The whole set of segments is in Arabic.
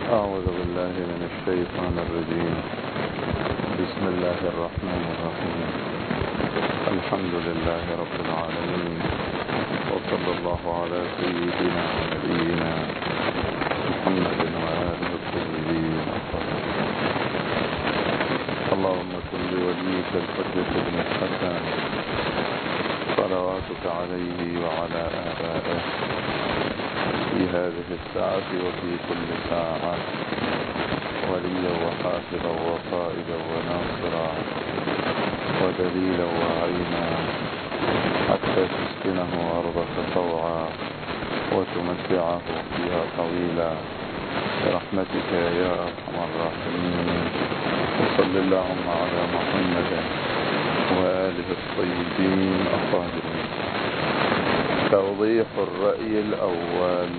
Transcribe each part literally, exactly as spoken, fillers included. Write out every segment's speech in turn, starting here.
أعوذ بالله من الشيطان الرجيم. بسم الله الرحمن الرحيم. الحمد لله رب العالمين، وصلى الله على سيدنا ونبينا محمد وآله الطيبين الطاهرين. اللهم صل لوليك الحجة بن الحسن صلواتك عليه وعلى آبائه في هذه الساعة وفي كل ساعة، وليا وحافظا وقائدا وناصرا ودليلا وعينا، حتى تسكنه أرضك طوعا وتمتعه فيها طويلا برحمتك يا أرحم الراحمين. وصل اللهم على محمد وآله الطيبين الطاهرين. توضيح الرأي الأول.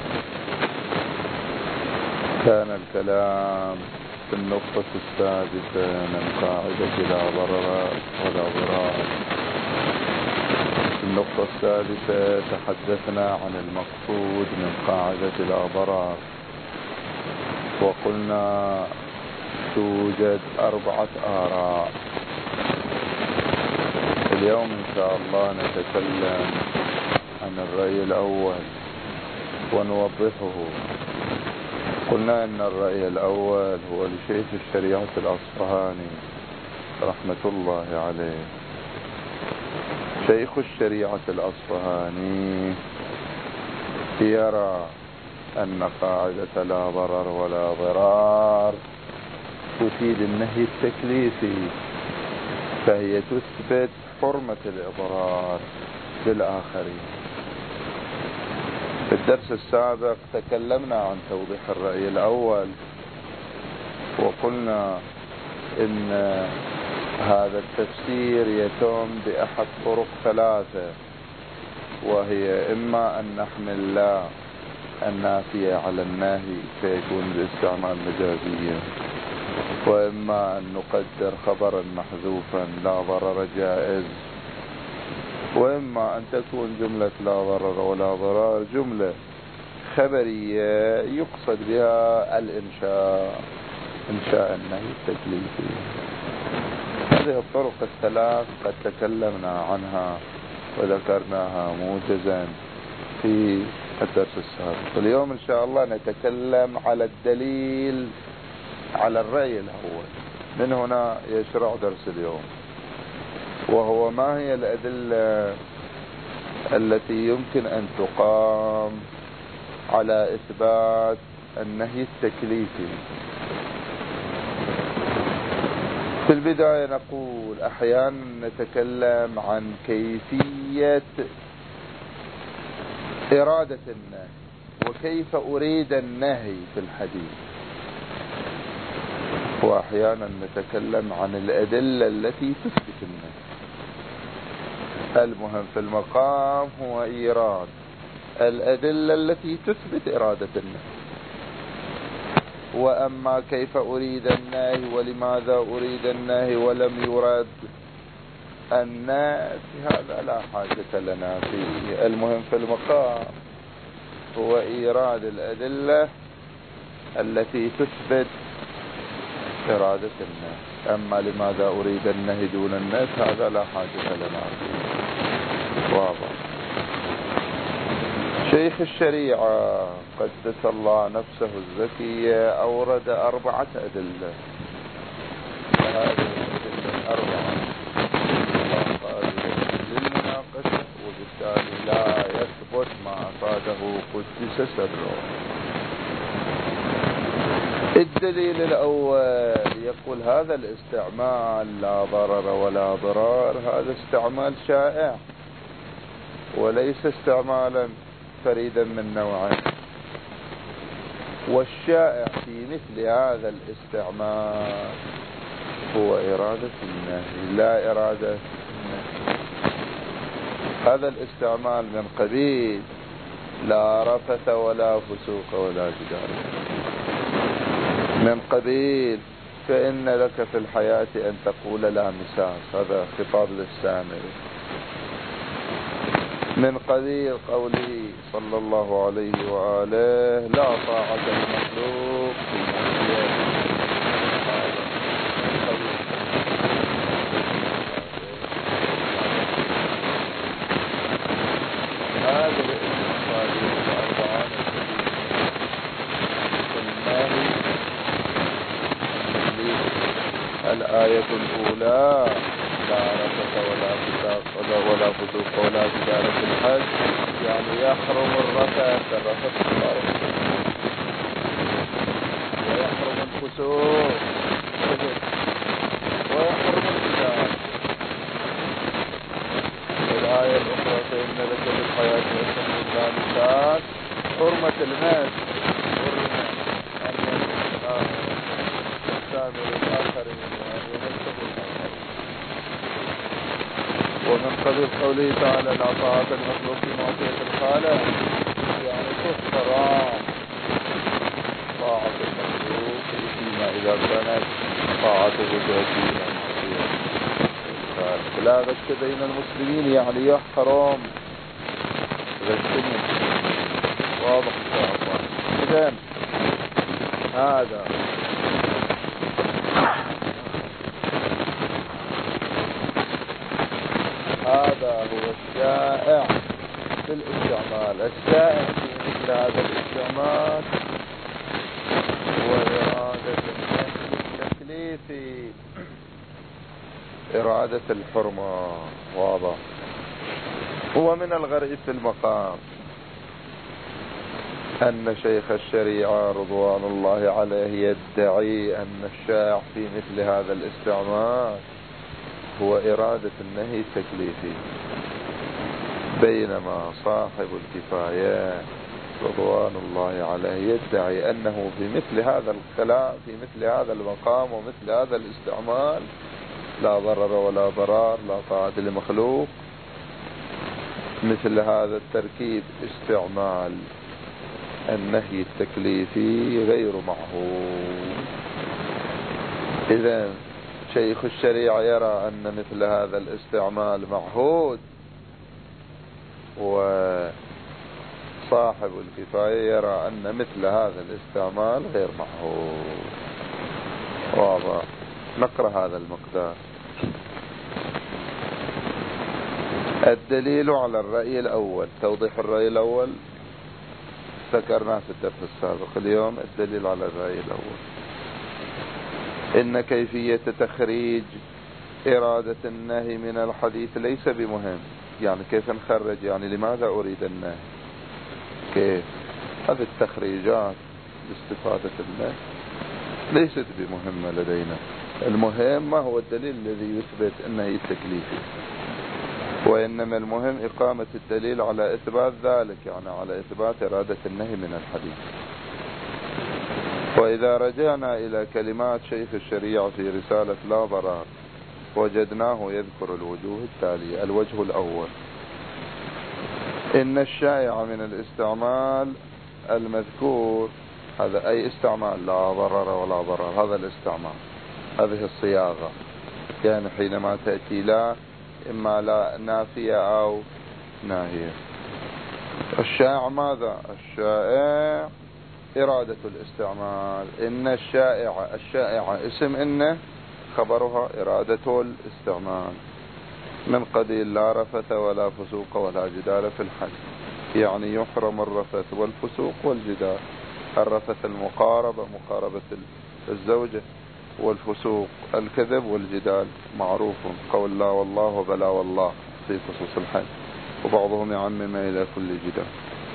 كان الكلام في النقطة السادسة من قاعدة لا ضرر ولا ضرار. في النقطة السادسة تحدثنا عن المقصود من قاعدة لا ضرر، وقلنا توجد أربعة آراء. اليوم إن شاء الله نتكلم عن الرأي الأول ونوضحه. قلنا أن الرأي الأول هو لشيخ الشريعة الأصفهاني رحمة الله عليه. شيخ الشريعة الأصفهاني يرى أن قاعدة لا ضرر ولا ضرار تفيد النهي التكليفي، فهي تثبت حرمة الإضرار بالآخرين. في الدرس السابق تكلمنا عن توضيح الرأي الأول، وقلنا إن هذا التفسير يتم بأحد طرق ثلاثة، وهي إما أن نحمل لا النافية على النهي فيكون باستعمال مجازيا، وإما أن نقدر خبرا محذوفا لا ضرر جائز، وإما أن تكون جملة لا ضرر ولا ضرار جملة خبرية يقصد بها الإنشاء، إنشاء النهي التكليفي. هذه الطرق الثلاث قد تكلمنا عنها وذكرناها موجزا في الدرس السابق. اليوم إن شاء الله نتكلم على الدليل على الرأي الأول. من هنا يشرع درس اليوم، وهو ما هي الأدلة التي يمكن أن تقام على إثبات النهي التكليفي. في البداية نقول أحيانا نتكلم عن كيفية إرادة النهي وكيف أريد النهي في الحديث، وأحيانا نتكلم عن الأدلة التي تثبت النهي. المهم في المقام هو إيراد الأدلة التي تثبت إرادة النهي. وأما كيف أريد النهي ولماذا أريد النهي ولم يرد النهي، هذا لا حاجة لنا فيه. المهم في المقام هو إيراد الأدلة التي تثبت إرادة النهي. أما لماذا أريد النهي دون النهي هذا لا حاجة لنا فيه. واضح. شيخ الشريعة قدس الله نفسه الزكية أورد أربعة أدلة. هذه الأدلة الأربعة للمناقشة، وبالتالي لا يثبت ما أفاده قدس سره. الدليل الأول يقول هذا الاستعمال لا ضرر ولا ضرار هذا استعمال شائع وليس استعمالا فريدا من نوعه، والشائع في مثل هذا الاستعمال هو إرادة النهي لا إرادة النهي. هذا الاستعمال من قبيل لا رفث ولا فسوق ولا جدال، من قبيل فإن لك في الحياة أن تقول لا مساس، هذا خطاب للسامري. من قبيل قوله صلى الله عليه وآله لا طاعة المخلوق في معصية. هذا الآية الأولى لا رفث ولا فسوق ولا ولا فسوق ولا جدال في الحج، يعني يحرم الرفث الرفث ويحرم الفسوق ويحرم الجدال. الآية الأخرى فإن لك بالحياة والسمع الثالثات حرمة الماس ومن قبل قوله تعالى لا طاعة المخلوق في معصية الخالق، يعني تحترم طاعة المخلوق فيما إذا كانت طاعته تؤدي إلى معصية الخالق. لا غش بين المسلمين، يعني يحترم غشهم واضح إن شاء الله. إذن هذا هذا هو الشائع في الاستعمال. الشائع في مثل هذا الاستعمال هو إرادة التكليف، إرادة الحرمة. واضح. هو من الغريب في المقام أن شيخ الشريعة رضوان الله عليه يدعي أن الشائع في مثل هذا الاستعمال هو إرادة النهي التكليفي، بينما صاحب الكفاية رضوان الله عليه يدعي أنه في مثل هذا الكلام في مثل هذا المقام ومثل هذا الاستعمال لا ضرر ولا ضرار، لا طاعة لمخلوق. مثل هذا التركيب استعمال النهي التكليفي غير معهود. إذن شيخ الشريعة يرى أن مثل هذا الاستعمال معهود، وصاحب الكفاية يرى أن مثل هذا الاستعمال غير معهود. واضح. نقرأ هذا المقدار. الدليل على الرأي الأول، توضيح الرأي الأول ذكرناه في الدرس السابق. اليوم الدليل على الرأي الأول. إن كيفية تخريج إرادة النهي من الحديث ليس بمهم. يعني كيف نخرج، يعني لماذا أريد النهي، كيف هذه التخريجات لاستفادة النهي ليست بمهمة لدينا. المهم ما هو الدليل الذي يثبت النهي التكليفي، وإنما المهم إقامة الدليل على إثبات ذلك، يعني على إثبات إرادة النهي من الحديث. وإذا رجعنا إلى كلمات شيخ الشريعة في رسالة لا ضرار وجدناه يذكر الوجوه التالية. الوجه الأول: إن الشائع من الاستعمال المذكور، هذا أي استعمال لا ضرر ولا ضرر، هذا الاستعمال، هذه الصياغة. يعني حينما تأتي لا إما لا نافية أو ناهية. الشائع ماذا؟ الشائع إرادة الاستعمال. إن الشائع، الشائع اسم إن، خبرها إرادة الاستعمال. من قبيل لا رفث ولا فسوق ولا جدال في الحج، يعني يحرم الرفث والفسوق والجدال. الرفث المقاربة، مقاربة الزوجة، والفسوق الكذب والجدال معروف، قول لا والله وبلا والله في خصوص الحج، وبعضهم يعمم إلى كل جدال.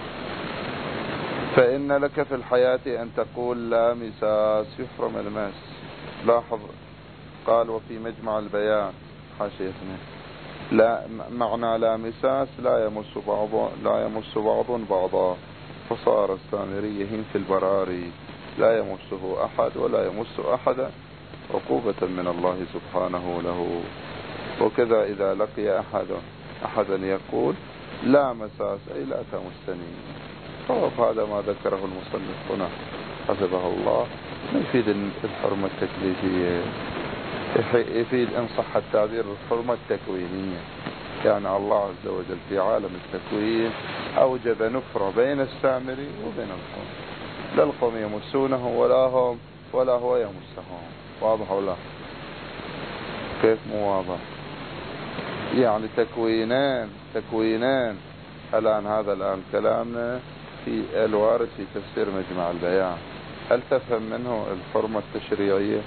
فإن لك في الحياة أن تقول لا مساس، يحرم الماس. لاحظ قال وفي مجمع البيان حاشيتنا لا معنى لا مساس لا يمس بعض لا يمس بعض بعضا، فصار السامري هين في البراري لا يمسه أحد ولا يمس أحدا عقوبة من الله سبحانه له. وكذا إذا لقي أحد أحدا يقول لا مساس أي لا تمسني. هذا ما ذكره المصنف هنا حفظه الله، يفيد الحرمة التكليفية، يفيد إن صح التعبير الحرمة التكوينية. يعني الله عز وجل في عالم التكوين أوجد نفرة بين السامري وبين القوم، لا القوم يمسونه ولا هم ولا هو يمسهم. واضح ولا كيف؟ مو واضح؟ يعني تكوينان تكوينان. الآن هذا الآن كلامنا في الوارد في تفسير مجمع البيان. هل تفهم منه الحرمة التشريعية؟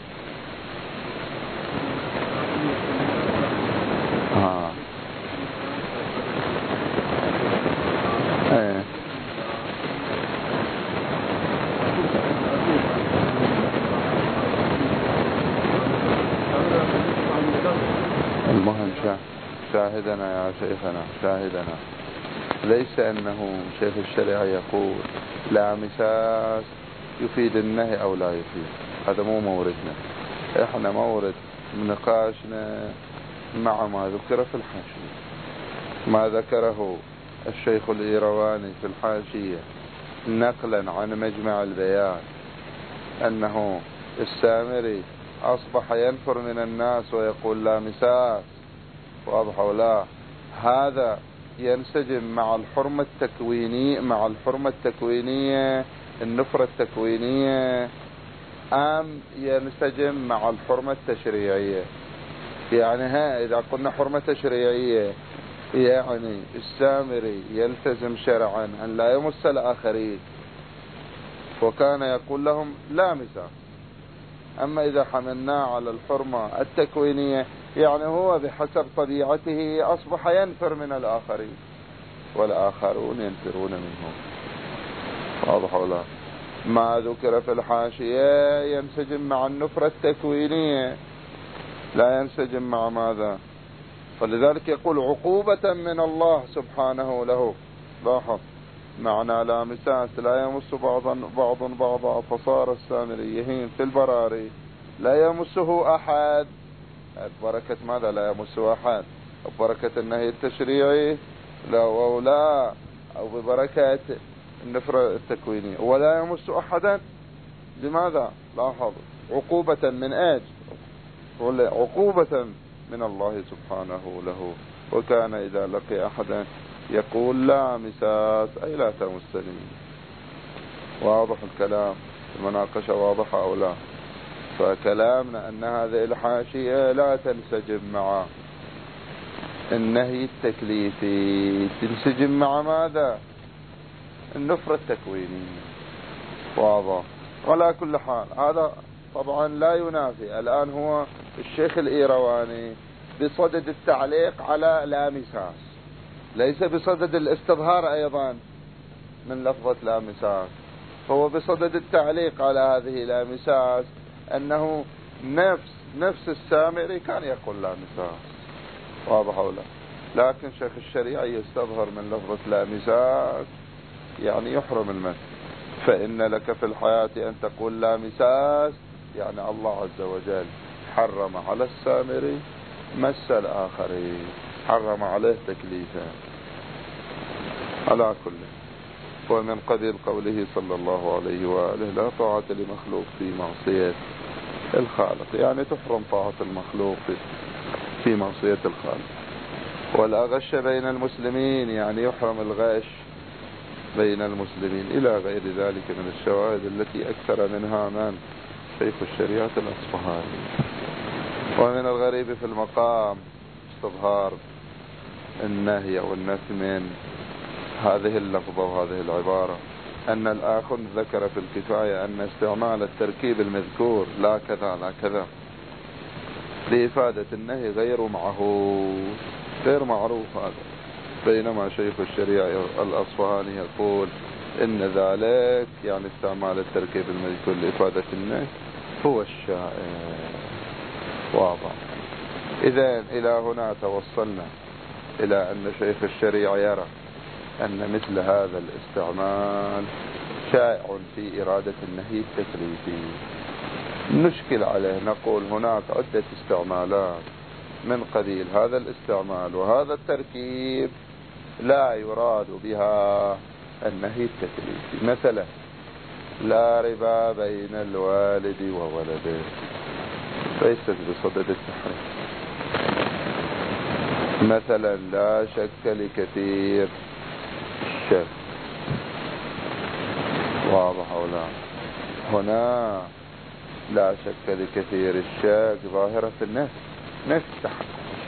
آه. ايه. المهم شاهدنا يا شيخنا، شاهدنا. ليس أنه شيخ الشريعة يقول لا مساس يفيد النهي أو لا يفيد، هذا مو موردنا. احنا مورد نقاشنا مع ما ذكر في الحاشية، ما ذكره الشيخ الإيرواني في الحاشية نقلا عن مجمع البيان أنه السامري أصبح ينفر من الناس ويقول لا مساس. واضح ولا؟ هذا ينسجم مع الحرمة التكوينية، مع الحرمة التكوينية النفرة التكوينية، أم ينسجم مع الحرمة التشريعية؟ يعني ها إذا قلنا حرمة تشريعية يعني السامري يلتزم شرعا أن لا يمس الآخرين وكان يقول لهم لا مساس. أما إذا حملناه على الحرمة التكوينية يعني هو بحسب طبيعته أصبح ينفر من الآخرين والآخرون ينفرون منه. واضح ولا؟ ما ذكر في الحاشية ينسجم مع النفرة التكوينية، لا ينسجم مع ماذا؟ فلذلك يقول عقوبة من الله سبحانه له. لاحظ معنى لا مساس لا يمس بعضا بعض بعضا، فصار السامري يهين في البراري لا يمسه أحد. بركة ماذا لا يمسه أحد؟ بركة النهي التشريعي لا أو لا، أو ببركة النفرة التكوينية ولا يمس أحدا. لماذا؟ لاحظ عقوبة من أجل عقوبة من الله سبحانه له. وكان إذا لقي أحدا يقول لا مساس أي لا تمسني. واضح الكلام؟ المناقشة واضحة أو لا؟ فكلامنا أن هذه الحاشية لا تنسجم مع النهي التكليفي، تنسجم مع ماذا؟ النفرة التكوينية. واضح؟ ولا كل حال هذا طبعا لا ينافي. الآن هو الشيخ الإيرواني بصدد التعليق على لا مساس، ليس بصدد الاستظهار أيضا من لفظة لا مساس، هو بصدد التعليق على هذه لا مساس أنه نفس نفس السامري كان يقول لا مساس. واضح ولا؟ لكن شيخ الشريعة يستظهر من لفظة لا مساس يعني يحرم المس. فإن لك في الحياة أن تقول لا مساس يعني الله عز وجل حرم على السامري مس الآخرين، حرم عليه تكليفا على كل. ومن قبيل قوله صلى الله عليه وآله لا طاعة لمخلوق في معصية الخالق، يعني تحرم طاعة المخلوق في معصية الخالق. ولا غش بين المسلمين يعني يحرم الغش بين المسلمين، إلى غير ذلك من الشواهد التي أكثر منها من شيخ الشريعة الأصفهاني. ومن الغريب في المقام استظهار النهي والنفي من هذه اللفظة وهذه العبارة، أن الآخر ذكر في الكفاية أن استعمال التركيب المذكور لا كذا لا كذا لإفادة النهي غير معهود غير معروف هذا، بينما شيخ الشريعة الأصفهاني يقول إن ذلك يعني استعمال التركيب المذكور لإفادة النهي هو الشائع. واضح؟ إذن إلى هنا توصلنا إلى أن شيخ الشريعة يرى أن مثل هذا الاستعمال شائع في إرادة النهي التكليفي. نشكل عليه نقول هناك عدة استعمالات من قبيل هذا الاستعمال وهذا التركيب لا يراد بها النهي التكليفي. مثلا لا ربا بين الوالد وولده، ليست بصدد التحريم. مثلا لا شك لكثير الشك، واضح أو لا؟ هنا لا شك لكثير الشك ظاهرة النفس، نفس تحقق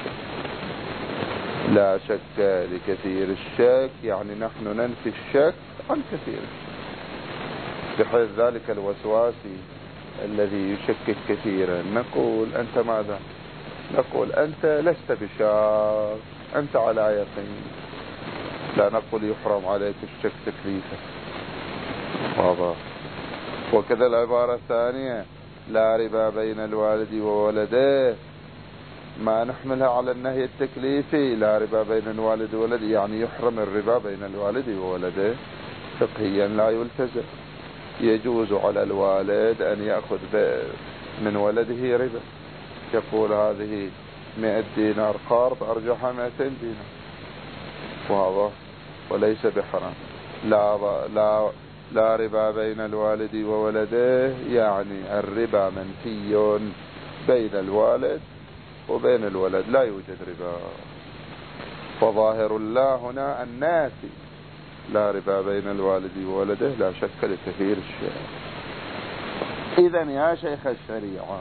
لا شك لكثير الشك، يعني نحن ننفي الشك عن كثير الشك، بحيث ذلك الوسواسي الذي يشكك كثيرا نقول أنت ماذا؟ نقول أنت لست بشاك، أنت على يقين، لا نقول يحرم عليك الشك تكليفا، واضح؟ وكذا العبارة الثانية لا ربا بين الوالد وولده، ما نحملها على النهي التكليفي، لا ربا بين الوالد وولده، يعني يحرم الربا بين الوالد وولده، فقهيا لا يلتزم، يجوز على الوالد أن يأخذ من ولده ربا، يقول هذه مئة دينار قرض أرجعها مئتين دينار، وهذا وليس بحرام. لا لا لا ربا بين الوالد وولده، يعني الربا منفي بين الوالد وبين الولد، لا يوجد ربا، فظاهر الله هنا النافي، لا ربا بين الوالد وولده لا شك لكثير الشيء. إذن يا شيخ الشريعة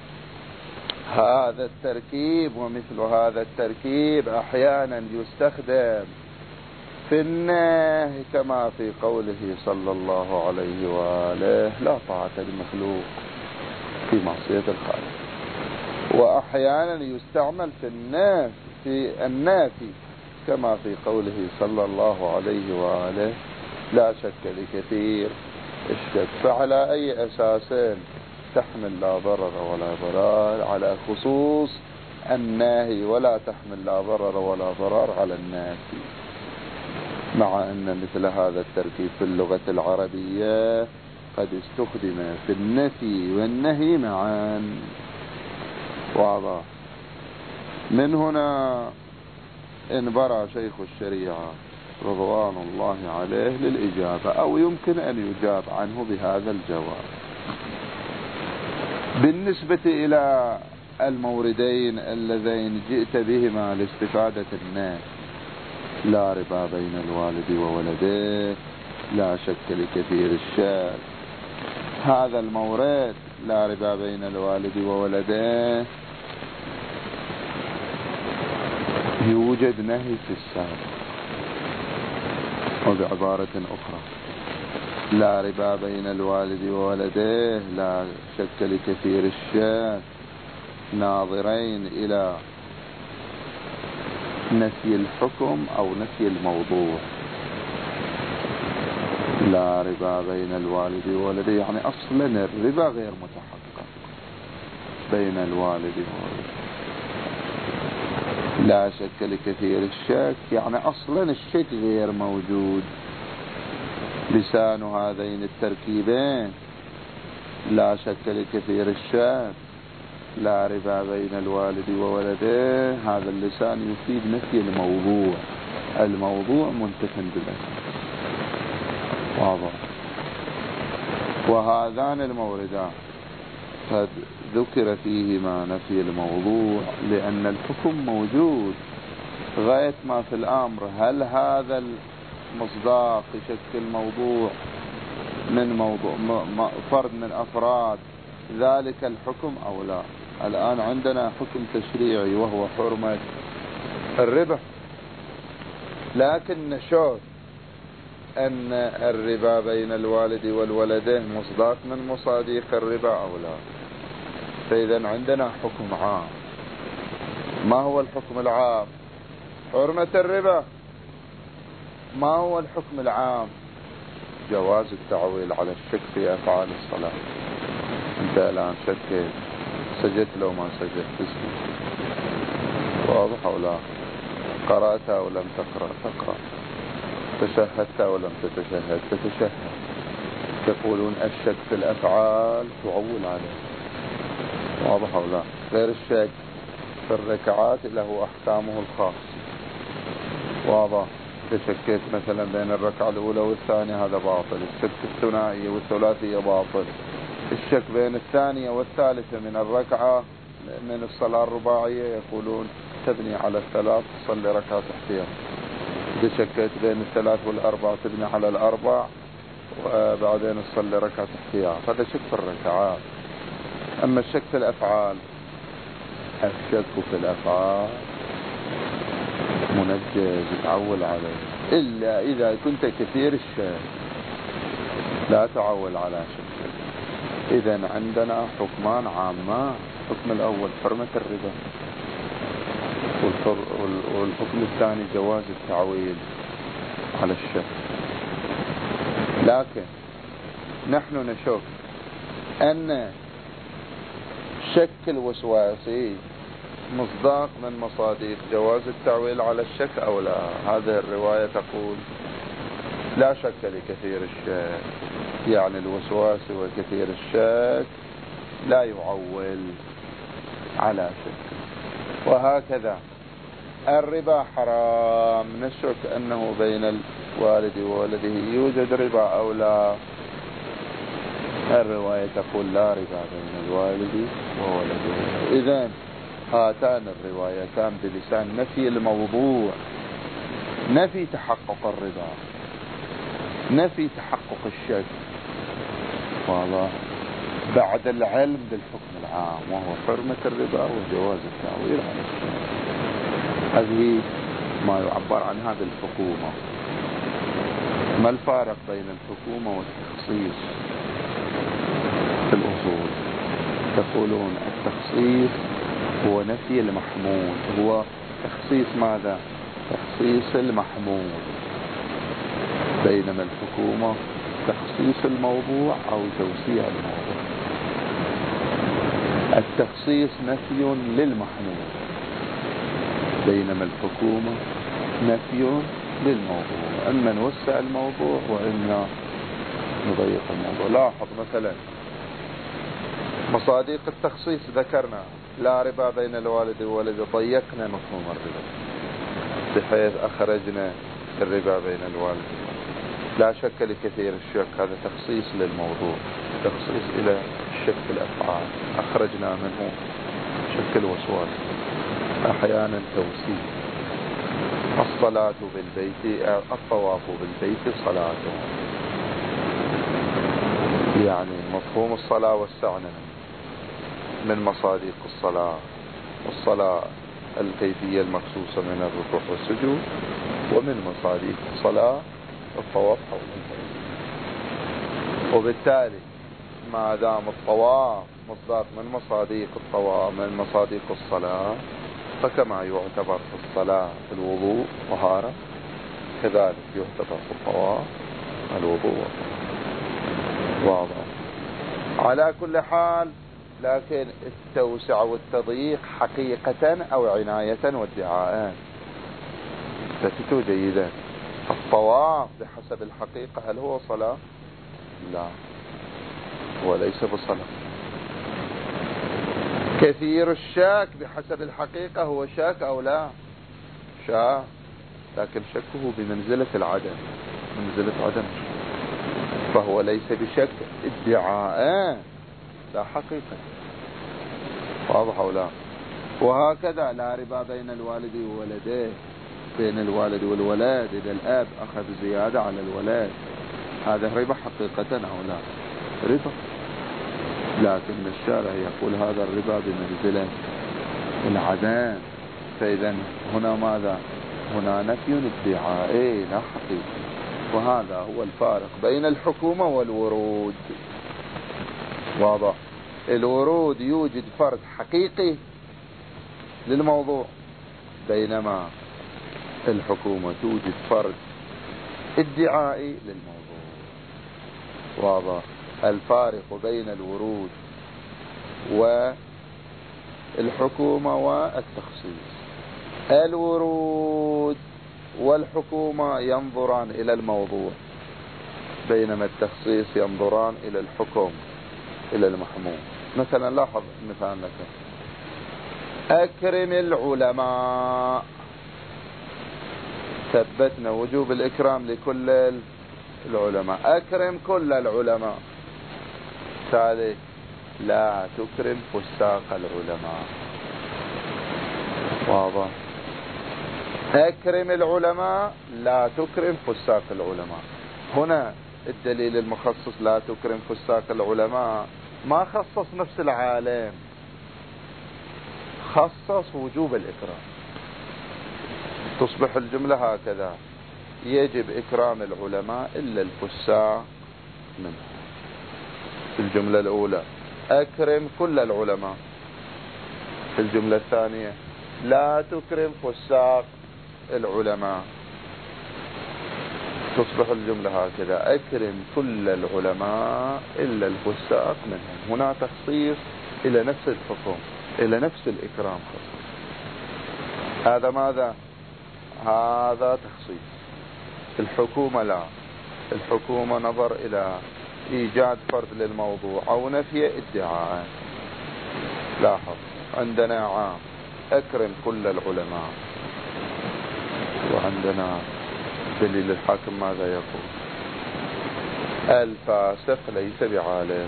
هذا التركيب ومثل هذا التركيب أحيانا يستخدم في النهي، كما في قوله صلى الله عليه وآله لا طاعة للمخلوق في معصية الخالق، وأحيانا يستعمل في النافي في النافي كما في قوله صلى الله عليه وآله لا شك لكثير الشك. فعلى أي أساس تحمل لا ضرر ولا ضرار على خصوص الناهي، ولا تحمل لا ضرر ولا ضرار على النافي، مع أن مثل هذا التركيب في اللغة العربية قد استخدم في النفي والنهي معا، واضح؟ من هنا انبرى شيخ الشريعة رضوان الله عليه للإجابة، أو يمكن أن يجاب عنه بهذا الجواب. بالنسبة إلى الموردين اللذين جئت بهما لاستفادة الناس، لا ربا بين الوالد وولده لا شك لكثير الشك، هذا المورد لا ربا بين الوالد وولده يوجد نهي في السابق، وبعبارة أخرى لا ربا بين الوالد وولده لا شك لكثير الشك، ناظرين إلى نفي الحكم أو نفي الموضوع. لا ربا بين الوالد وولده يعني أصلا الربا غير متحقق بين الوالد وولده، لا شك لكثير الشك يعني أصلا الشك غير موجود. لسان هذين التركيبين لا شك لكثير الشك لا ربا بين الوالد وولده، هذا اللسان يفيد نفي الموضوع، الموضوع منتف بالأساس، واضح؟ وهذان الموردان قد ذكر فيهما نفي الموضوع لأن الحكم موجود، غاية ما في الأمر هل هذا المصداق يشكل موضوع من موضوع فرد من أفراد ذلك الحكم أو لا. الآن عندنا حكم تشريعي وهو حرمة الربا، لكن نشوف أن الربا بين الوالد والولدين مصداق من مصاديق الربا أو لا. فإذا عندنا حكم عام. ما هو الحكم العام؟ حرمة الربا. ما هو الحكم العام؟ جواز التعويل على الشك في أفعال الصلاة. أنت الآن شكيت سجدت لو ما سجدت تسجد، واضح أو لا؟ قرأت أو لم تقرأ تقرأ، تشهدت أو لم تتشهد تتشهد. يقولون الشك في الأفعال تعول عليه، واضح أو لا؟ غير الشك في الركعات له أحكامه الخاصة، واضح؟ تشكيت مثلا بين الركعة الأولى والثانية هذا باطل، الشك الثنائية والثلاثية باطل، الشك بين الثانية والثالثة من الركعة من الصلاة الرباعية يقولون تبني على الثلاث تصلي ركعة احتياط. إذا شكيت بين الثلاث والأربع تبني على الأربع وبعدين تصلي ركعة احتياط. هذا شك في الركعات. أما الشك في الأفعال، الشك في الأفعال منجز تعول عليه، إلا إذا كنت كثير الشك لا تعول على شك. إذن عندنا حكمان عامان. الحكم الأول حرمة الربا، والحكم الثاني جواز التعويل على الشك. لكن نحن نشوف أن شك الوسواسي مصداق من مصادق جواز التعويل على الشك أو لا. هذه الرواية تقول لا شك لكثير الشك، يعني الوسواسي وكثير الشك لا يعول على شك. وهكذا الربا حرام، نشك أنه بين الوالد وولده يوجد ربا أو لا. الرواية تقول لا ربا بين الوالد وولده. إذن هاتان الروايتان بلسان نفي الموضوع، نفي تحقق الربا، نفي تحقق الشك، واضح، بعد العلم بالحكم العام وهو حرمة الربا وجواز التعويل على الشك. هذه ما يعبر عن هذه الحكومة. ما الفارق بين الحكومة والتخصيص في الأصول؟ تقولون التخصيص هو نفي المحمول، هو تخصيص ماذا؟ تخصيص المحمول، بينما الحكومة تخصيص الموضوع أو توسيع الموضوع. التخصيص نفي للمحمول، بينما الحكومة نفي للموضوع. إما نوسع الموضوع وإما نضيق الموضوع. لاحظ مثلا مصادق التخصيص ذكرنا لا ربا بين الوالد وولده، ضيقنا مفهوم الربا بحيث أخرجنا الربا بين الوالد. لا شك لكثير الشك، هذا تخصيص للموضوع، تخصيص إلى الشك في الأفعال، أخرجنا منه شك الوسواس. أحيانا توسيع. الصلاة بالبيت، الطواف بالبيت صلاة، يعني مفهوم الصلاة وسعنا من مصادق الصلاة، والصلاة الكيفية المخصوصة من الركوع والسجود، ومن مصادق الصلاة الطواف حول البيت. وبالتالي ما دام الطواف مصداق من مصادق الطواف من مصادق الصلاة، فكما يعتبر في الصلاة في الوضوء طهارة، كذلك يعتبر في الطواف الوضوء. واضح. على كل حال، لكن التوسع والتضييق حقيقة أو عناية وادعاء. فتتو جيدا. الطواف بحسب الحقيقة هل هو صلاة؟ لا، هو ليس بصلاة. كثير الشاك بحسب الحقيقة هو شاك أو لا؟ شاك، لكن شكه بمنزلة العدم، منزلة عدم، فهو ليس بشك ادعاء لا حقيقة. واضح أو لا؟ وهكذا لا ربا بين الوالد وولده، بين الوالد والولد. إذا الآب أخذ زيادة على الولد، هذا ربا حقيقة أو لا؟ ربا، لكن الشارع يقول هذا الربا بمنزلة العدم. فإذا هنا ماذا؟ هنا نفي ادعائي لا حقيقة. وهذا هو الفارق بين الحكومة والورود. واضح. الورود يوجد فرد حقيقي للموضوع، بينما الحكومة توجد فرد ادعائي للموضوع. واضح. الفارق بين الورود والحكومة والتخصيص: الورود والحكومة ينظران إلى الموضوع، بينما التخصيص ينظران إلى الحكم، إلى المحمول. مثلا لاحظ مثال لك: أكرم العلماء، ثبتنا وجوب الإكرام لكل العلماء، أكرم كل العلماء. ثالث: لا تكرم فساق العلماء. واضح. أكرم العلماء لا تكرم فساق العلماء. هنا الدليل المخصص لا تكرم فساق العلماء ما خصص نفس العالم، خصص وجوب الإكرام. تصبح الجملة هكذا: يجب إكرام العلماء إلا الفساق منهم. في الجملة الأولى أكرم كل العلماء، في الجملة الثانية لا تكرم فساق العلماء. تصبح الجملة هكذا: أكرم كل العلماء إلا الفساق منهم. هنا تخصيص إلى نفس الحكم، إلى نفس الإكرام خصيص. هذا ماذا؟ هذا تخصيص. الحكومة لا، الحكومة نظر إلى إيجاد فرد للموضوع أو نفي ادعاء. لاحظ عندنا عام أكرم كل العلماء، وعندنا دليل الحاكم ماذا يقول؟ الفاسق ليس بعالم.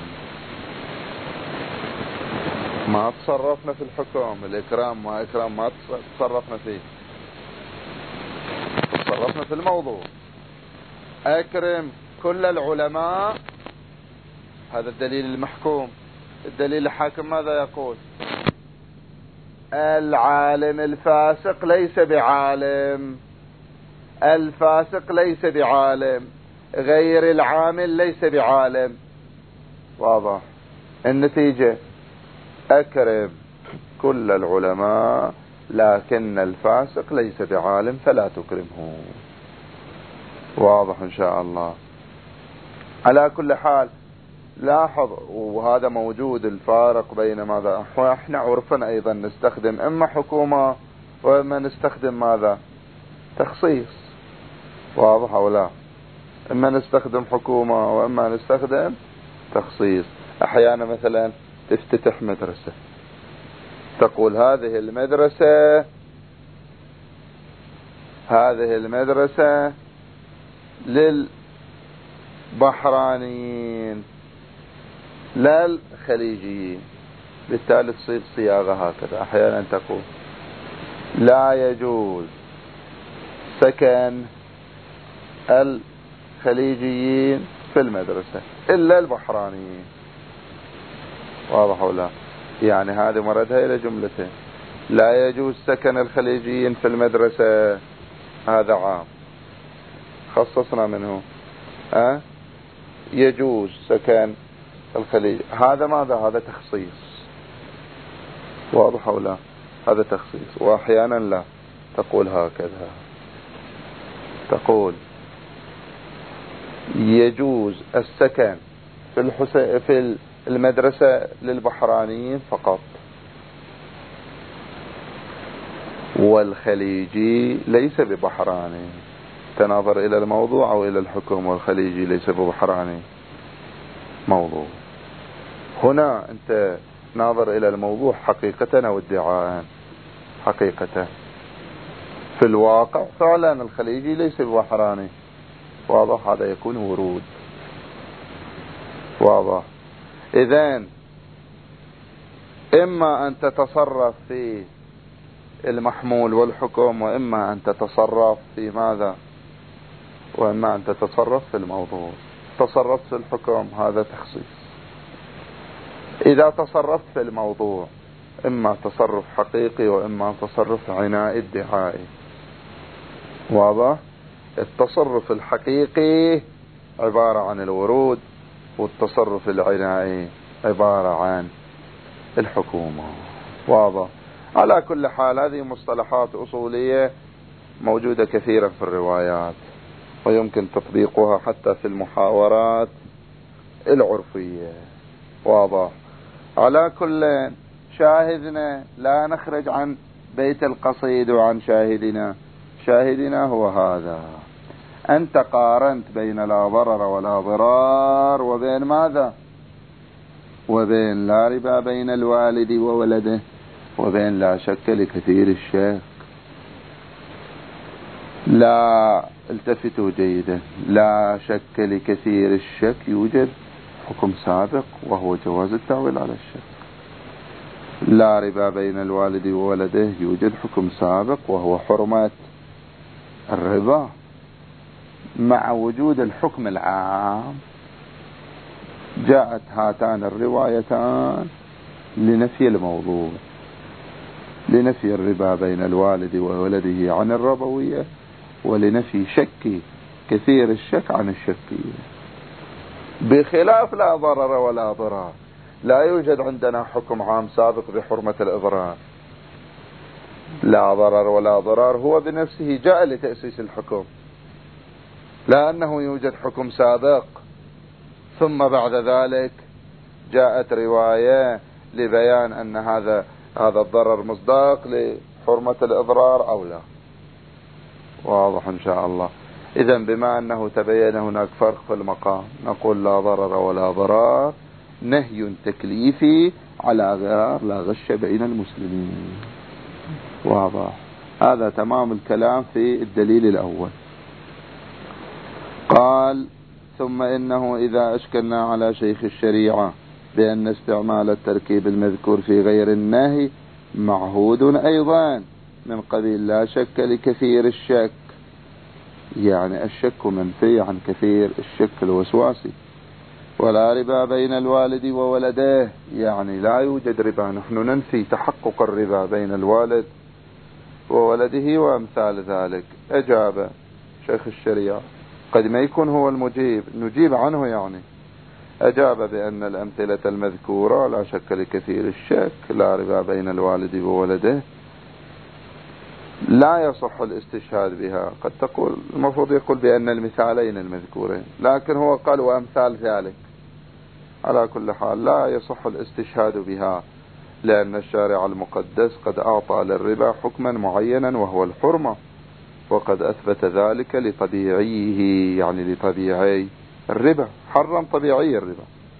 ما تصرفنا في الحكم، الإكرام ما إكرام ما تصرفنا فيه، تصرفنا في الموضوع. أكرم كل العلماء، هذا الدليل المحكوم. الدليل الحاكم ماذا يقول؟ العالم الفاسق ليس بعالم، الفاسق ليس بعالم، غير العامل ليس بعالم. واضح. النتيجة أكرم كل العلماء لكن الفاسق ليس بعالم فلا تكرمه. واضح إن شاء الله. على كل حال لاحظ، وهذا موجود الفارق بين ماذا، احنا عرفا ايضا نستخدم اما حكومة واما نستخدم ماذا، تخصيص. واضح او لا؟ اما نستخدم حكومة واما نستخدم تخصيص. احيانا مثلا تفتتح مدرسة، تقول هذه المدرسة هذه المدرسة للبحرانيين لا الخليجيين، بالتالي تصير صياغة هكذا. احيانا تقول لا يجوز سكن الخليجيين في المدرسة الا البحرانيين. واضح ولا؟ يعني هذه مردها الى جملتين: لا يجوز سكن الخليجيين في المدرسة، هذا عام خصصنا منه. أه؟ يجوز سكن الخليج، هذا ماذا؟ هذا تخصيص. واضح أو لا؟ هذا تخصيص. وأحيانا لا، تقول هكذا، تقول يجوز السكن في الحسين في المدرسة للبحرانيين فقط، والخليجي ليس ببحراني. تناظر إلى الموضوع أو إلى الحكم، والخليجي ليس ببحراني موضوع. هنا أنت ناظر إلى الموضوع حقيقة أو ادعاء. حقيقة. في الواقع فعلا الخليجي ليس ببحراني. واضح؟ هذا يكون ورود. واضح؟ إذن إما أن تتصرف في المحمول والحكم، وإما أن تتصرف في ماذا، وإما أن تتصرف في الموضوع. تصرفت في الحكم هذا تخصيص. إذا تصرفت في الموضوع إما تصرف حقيقي وإما تصرف عنائي ادعائي. واضح؟ التصرف الحقيقي عبارة عن الورود، والتصرف العنائي عبارة عن الحكومة. واضح؟ على كل حال هذه مصطلحات أصولية موجودة كثيرا في الروايات، ويمكن تطبيقها حتى في المحاورات العرفية. واضح؟ على كل شاهدنا لا نخرج عن بيت القصيد وعن شاهدنا. شاهدنا هو هذا: أنت قارنت بين لا ضرر ولا ضرار وبين ماذا، وبين لا ربا بين الوالد وولده، وبين لا شك لكثير الشك. لا، التفتوا جيدا، لا شك لكثير الشك يوجد حكم سابق وهو جواز التعويل على الشك. لا ربا بين الوالد وولده يوجد حكم سابق وهو حرمة الربا مع وجود الحكم العام. جاءت هاتان الروايتان لنفي الموضوع، لنفي الربا بين الوالد وولده عن الربوية، ولنفي شك كثير الشك عن الشكية، بخلاف لا ضرر ولا ضرار. لا يوجد عندنا حكم عام سابق بحرمة الإضرار، لا ضرر ولا ضرار هو بنفسه جاء لتأسيس الحكم، لأنه يوجد حكم سابق ثم بعد ذلك جاءت رواية لبيان أن هذا هذا الضرر مصداق لحرمة الإضرار أو لا. واضح إن شاء الله. إذن بما أنه تبين هناك فرق في المقام، نقول لا ضرر ولا ضرار نهي تكليفي على غرار لا غش بين المسلمين. واضح. هذا تمام الكلام في الدليل الأول. قال: ثم إنه إذا أشكلنا على شيخ الشريعة بأن استعمال التركيب المذكور في غير النهي معهود أيضا من قبيل لا شك لكثير الشك، يعني الشك منفي عن كثير الشك الوسواسي. ولا ربا بين الوالد وولده، يعني لا يوجد ربا، نحن ننفي تحقق الربا بين الوالد وولده وأمثال ذلك. أجاب شيخ الشريعة، قد ما يكون هو المجيب، نجيب عنه يعني. أجاب بأن الأمثلة المذكورة لا شك لكثير الشك، لا ربا بين الوالد وولده، لا يصح الاستشهاد بها. قد تقول المفروض يقول بأن المثالين المذكورين، لكن هو قال وأمثال ذلك. على كل حال لا يصح الاستشهاد بها، لأن الشارع المقدس قد أعطى للربا حكما معينا وهو الحرمة، وقد أثبت ذلك لطبيعيه، يعني لطبيعي الربا، حرم طبيعي الربا.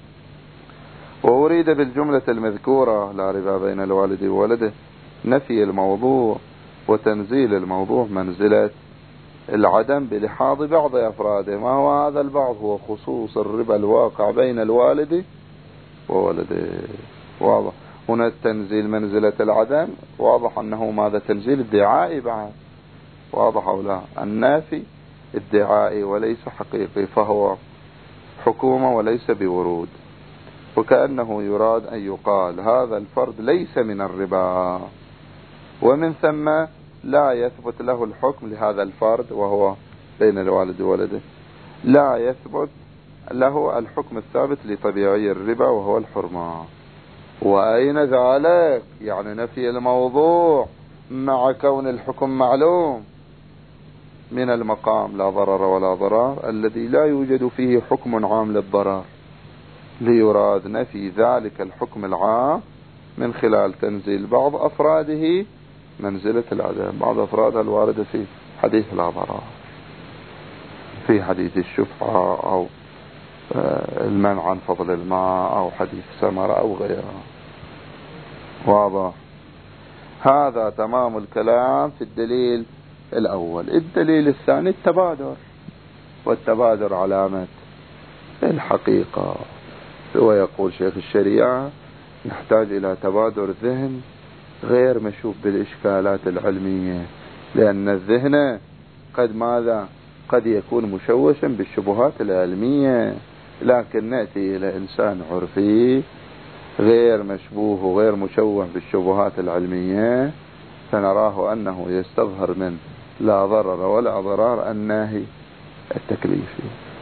وأريد بالجملة المذكورة لا ربا بين الوالد وولده نفي الموضوع وتنزيل الموضوع منزلة العدم بلحاظ بعض أفراده. ما هو هذا البعض؟ هو خصوص الربا الواقع بين الوالد وولده. واضح. هنا التنزيل منزلة العدم، واضح أنه ماذا؟ تنزيل ادعائي بعد. واضح أو لا؟ النافي ادعائي وليس حقيقي، فهو حكومة وليس بورود. وكأنه يراد أن يقال هذا الفرد ليس من الربا، ومن ثم لا يثبت له الحكم لهذا الفرد وهو بين الوالد وولده، لا يثبت له الحكم الثابت لطبيعي الربا وهو الحرمة. وأين ذلك؟ يعني نفي الموضوع مع كون الحكم معلوم من المقام لا ضرر ولا ضرار الذي لا يوجد فيه حكم عام للضرر، ليراد نفي ذلك الحكم العام من خلال تنزيل بعض أفراده منزلة العدم، بعض أفرادها الواردة في حديث لا ضرر، في حديث الشفعة أو المنع عن فضل الماء أو حديث سمرة أو غيرها. واضح. هذا تمام الكلام في الدليل الأول. الدليل الثاني التبادر، والتبادر علامة الحقيقة. ويقول شيخ الشريعة نحتاج إلى تبادر ذهن غير مشوب بالإشكالات العلمية، لأن الذهن قد ماذا؟ قد يكون مشوشا بالشبهات العلمية، لكن نأتي إلى إنسان عرفي غير مشبوه وغير مشوه بالشبهات العلمية، فنراه أنه يستظهر من لا ضرر ولا ضرار الناهي التكليفي.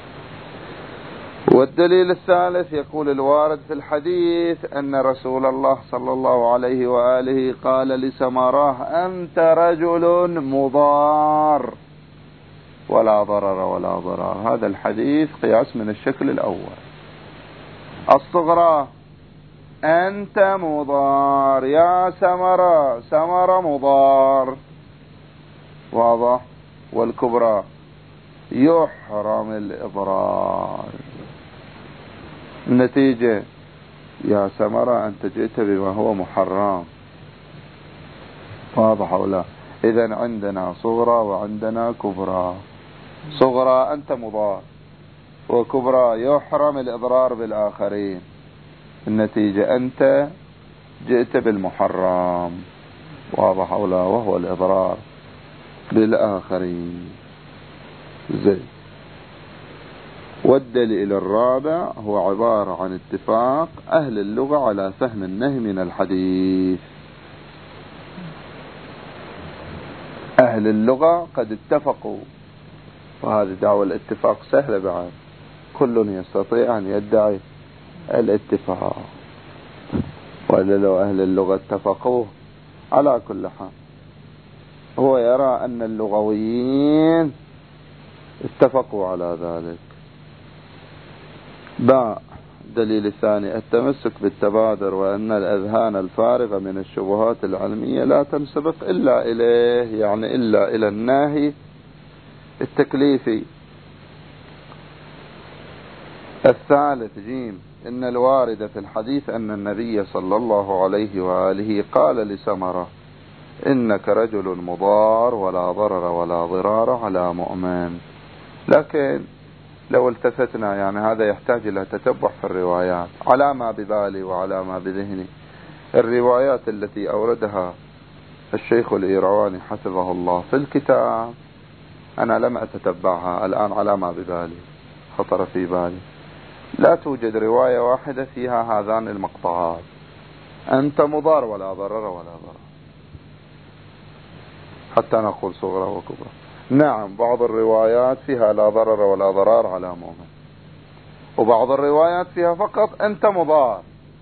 والدليل الثالث يقول الوارد في الحديث أن رسول الله صلى الله عليه وآله قال لسمراه أنت رجل مضار ولا ضرر ولا ضرار. هذا الحديث قياس من الشكل الأول. الصغرى أنت مضار يا سمرة، سمرة مضار. واضح. والكبرى يحرم الإضرار. النتيجة يا سمرة أنت جئت بما هو محرم. واضح أو لا؟ إذن عندنا صغرى وعندنا كبرى. صغرى أنت مضار، وكبرى يحرم الإضرار بالآخرين. النتيجة أنت جئت بالمحرم، واضح أو لا، وهو الإضرار بالآخرين. زي والدليل الرابع هو عبارة عن اتفاق أهل اللغة على فهم النهي من الحديث. أهل اللغة قد اتفقوا، وهذه دعوة الاتفاق سهلة بعد، كل يستطيع أن يدعي الاتفاق، وإلا لو أهل اللغة اتفقوا على كل حال. هو يرى أن اللغويين اتفقوا على ذلك. باء دليل الثاني التمسك بالتبادر، وأن الأذهان الفارغة من الشبهات العلمية لا تنسبق إلا إليه، يعني إلا إلى الناهي التكليفي. الثالث جيم إن الوارد في الحديث أن النبي صلى الله عليه وآله قال لسمرة إنك رجل مضار ولا ضرر ولا ضرار على مؤمن. لكن لو التفتنا، يعني هذا يحتاج إلى تتبع في الروايات على ما ببالي وعلى ما بذهني. الروايات التي أوردها الشيخ الإيرواني حفظه الله في الكتاب أنا لم أتتبعها الآن على ما ببالي، خطر في بالي. لا توجد رواية واحدة فيها هذان المقطعات، أنت مضار ولا ضرر ولا ضرر، حتى نقول صغرى وكبرى. نعم بعض الروايات فيها لا ضرر ولا ضرار على مؤمن، وبعض الروايات فيها فقط أنت مضار،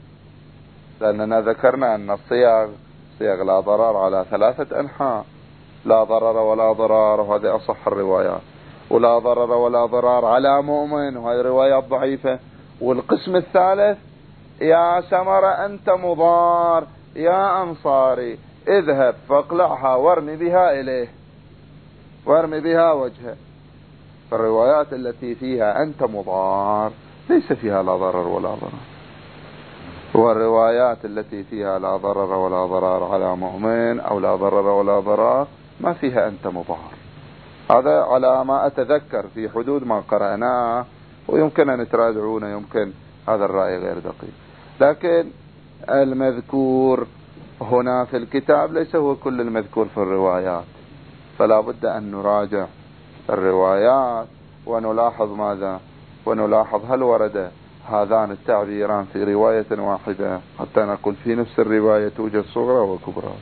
لأننا ذكرنا أن الصيغ صيغ لا ضرر على ثلاثة أنحاء، لا ضرر ولا ضرار وهذه أصح الروايات، ولا ضرر ولا ضرار على مؤمن وهذه روايات ضعيفة. والقسم الثالث يا سمرة أنت مضار يا أنصاري اذهب فاقلعها وارمي بها إليه، وارمي بها وجهه. فالروايات التي فيها أنت مضار ليس فيها لا ضرر ولا ضرار، والروايات التي فيها لا ضرر ولا ضرار على مؤمن أو لا ضرر ولا ضرار ما فيها أنت مضار. هذا على ما أتذكر في حدود ما قرأناه، ويمكن أن تراجعون، يمكن هذا الرأي غير دقيق. لكن المذكور هنا في الكتاب ليس هو كل المذكور في الروايات، فلا بد أن نراجع الروايات ونلاحظ ماذا، ونلاحظ هل ورد هذان التعبيران في رواية واحدة حتى نقول في نفس الرواية توجد صغرى وكبرى.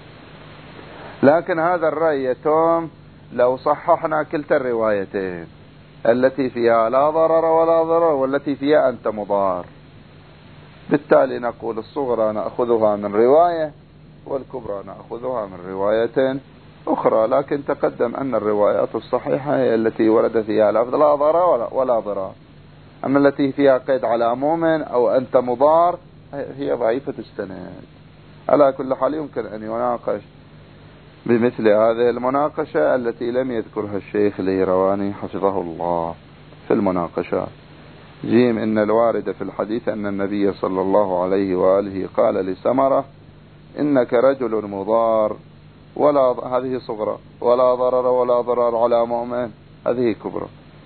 لكن هذا الرأي يتم لو صححنا كلتا الروايتين، التي فيها لا ضرر ولا ضرر والتي فيها أنت مضار. بالتالي نقول الصغرى نأخذها من رواية والكبرى نأخذها من رواية أخرى. لكن تقدم أن الروايات الصحيحة هي التي ورد فيها لفظ لا ضرر ولا ضرر، أما التي فيها قيد على مؤمن أو أنت مضار هي ضعيفة السند. على كل حال يمكن أن يناقش بمثل هذه المناقشة التي لم يذكرها الشيخ الإيرواني حفظه الله في المناقشات. جيم إن الوارد في الحديث أن النبي صلى الله عليه وآله قال لسمرة إنك رجل مضار ولا، هذه صغرى، ولا ضرر ولا ضرر على مؤمن، هذه كبرى.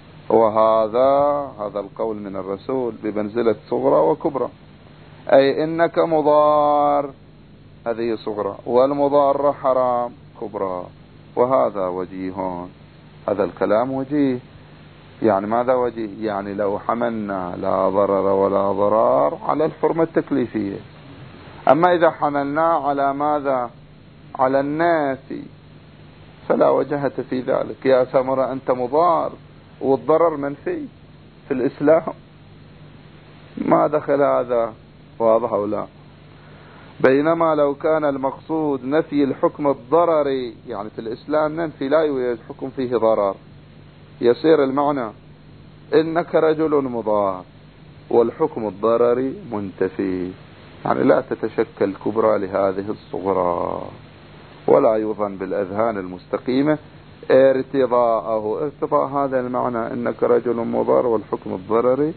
وهذا هذا القول من الرسول بمنزلة صغرى وكبرى، أي إنك مضار هذه صغرى، والمضار حرام كبرى. وهذا وجيه، هذا الكلام وجيه. يعني ماذا وجيه؟ يعني لو حملنا لا ضرر ولا ضرار على الحرمة التكليفية، أما إذا حملنا على ماذا؟ على الناس، فلا وجهة في ذلك. يا سمرة أنت مضار والضرر منفي في الإسلام، ما دخل هذا، واضح أو لا؟ بينما لو كان المقصود نفي الحكم الضرري، يعني في الإسلام ننفي لا يوجد حكم فيه ضرر، يصير المعنى إنك رجل مضار والحكم الضرري منتفي، يعني لا تتشكل كبرى لهذه الصغرى. ولا يظن بالأذهان المستقيمة ارتضاءه، ارتضاء هذا المعنى إنك رجل مضار والحكم الضرري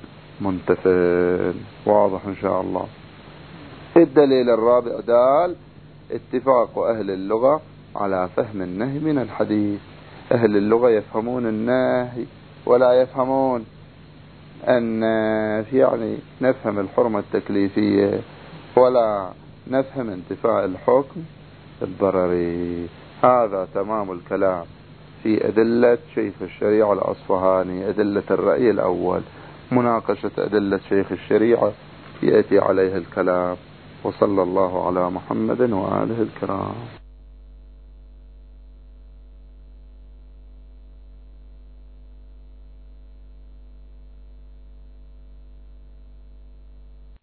منتفي. واضح إن شاء الله. الدليل الرابع دال اتفاق أهل اللغة على فهم النهي من الحديث. أهل اللغة يفهمون النهي ولا يفهمون النفي، يعني نفهم الحرمة التكليفية ولا نفهم انتفاء الحكم الضرري. هذا تمام الكلام في أدلة شيخ الشريعة الأصفهاني، أدلة الرأي الأول. مناقشة أدلة شيخ الشريعة يأتي عليه الكلام. وصلى الله على محمد وآله الكرام.